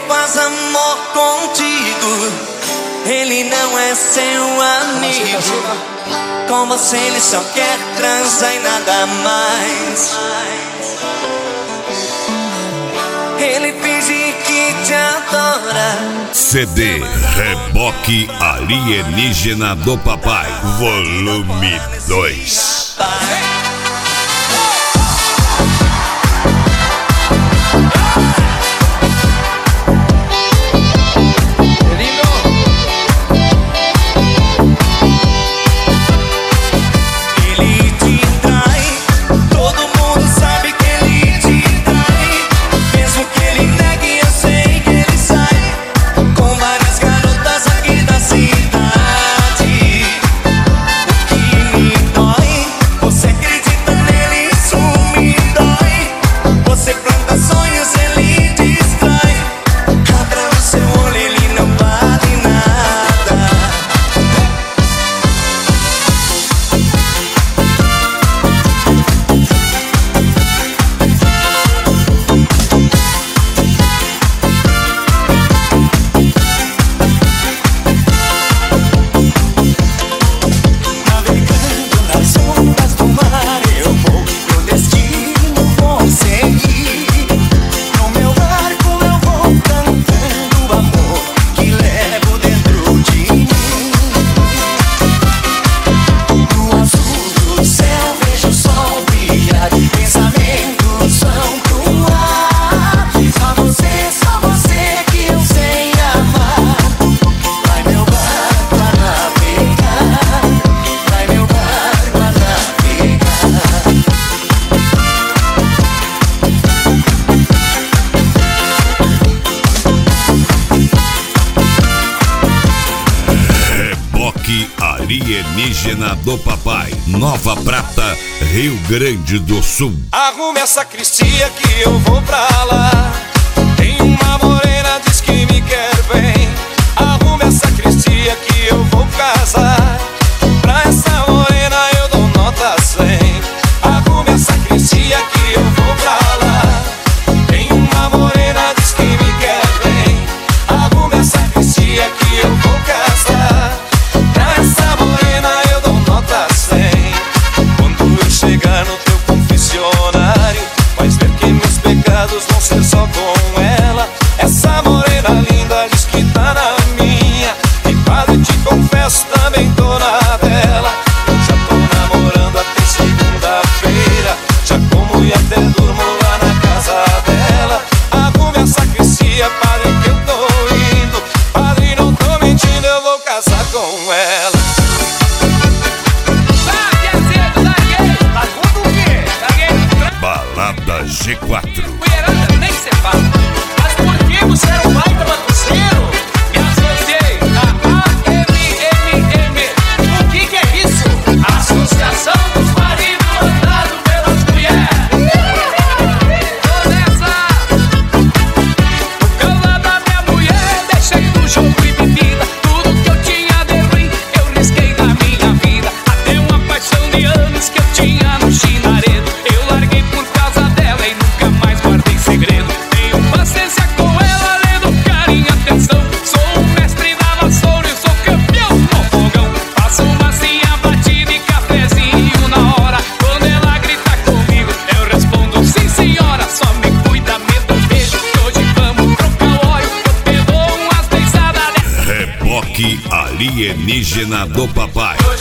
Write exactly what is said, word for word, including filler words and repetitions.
faz amor contigo, ele não é seu amigo. Com você ele só quer transar e nada mais. Ele finge que te adora. C D Reboque Alienígena do Papai, volume dois. Alienígena do Papai, Nova Prata, Rio Grande do Sul. Arrume essa cristia que eu vou pra lá. Tem uma morena, diz que me quer bem. Arrume essa cristia que eu vou casar. Pra essa morena eu dou nota cem. Arrume essa cristia que eu vou pra lá. Tem uma morena, diz que me quer bem. Arrume essa cristia que eu vou casar. Pra essa morena eu dou nota cem. Quando eu chegar no teu confessionário, vais ver que meus pecados vão ser só com ela. Essa morena linda diz que tá na minha. E padre, te confesso, também tô na dela. Eu já tô namorando até segunda-feira. Já como e até durmo lá na casa dela. Arrume essa cristia, padre, que eu tô indo. Padre, não tô mentindo, eu vou casar com ela. Balada G quatro. Mulherada nem se fala. Mas por que você era um baita bagunceiro? Me associei a A M M M. O que que é isso? Associação dos maridos mandados pelas mulheres. Tô nessa. O cala da minha mulher, deixei do jogo e bebida. Tudo que eu tinha de ruim, eu risquei da minha vida. Até uma paixão de anos que eu tinha no chinaredo, eu larguei por causa dela e nunca mais guardei segredo. Tenho paciência com ela, lendo carinho e atenção. Sou o mestre da vassoura e sou campeão no fogão. Faço massinha, batida e cafezinho na hora. Quando ela grita comigo, eu respondo sim senhora. Só me cuida, medo, beijo, que hoje vamos trocar o óleo. Eu te dou umas beijadas dessa. Reboque Alienígena do Papai.